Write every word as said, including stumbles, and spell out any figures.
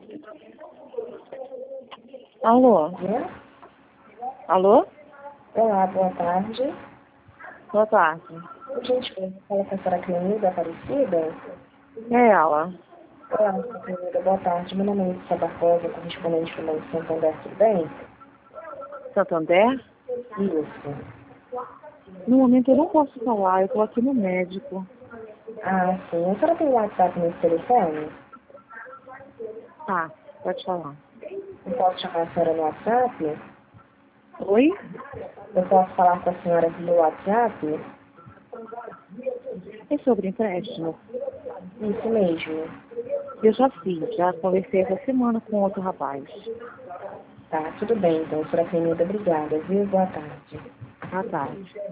Alô? Né? Alô? Olá, boa tarde. Boa tarde. Gente, fala com a senhora Clenilda Aparecida. É ela. Olá, senhora Clenilda, boa tarde. Meu nome é Lúcia Barbosa, correspondente do Banco Santander, tudo bem? Santander? Isso. No momento eu não posso falar, eu tô aqui no médico. Ah, sim. A senhora tem WhatsApp nesse telefone? Tá, pode falar. Eu posso chamar a senhora no WhatsApp? Oi? Eu posso falar com a senhora via WhatsApp? É sobre empréstimo? Isso mesmo. Eu já fiz, já conversei essa semana com outro rapaz. Tá, tudo bem então, senhora Clenilda, obrigada, viu? Boa tarde. Boa tarde.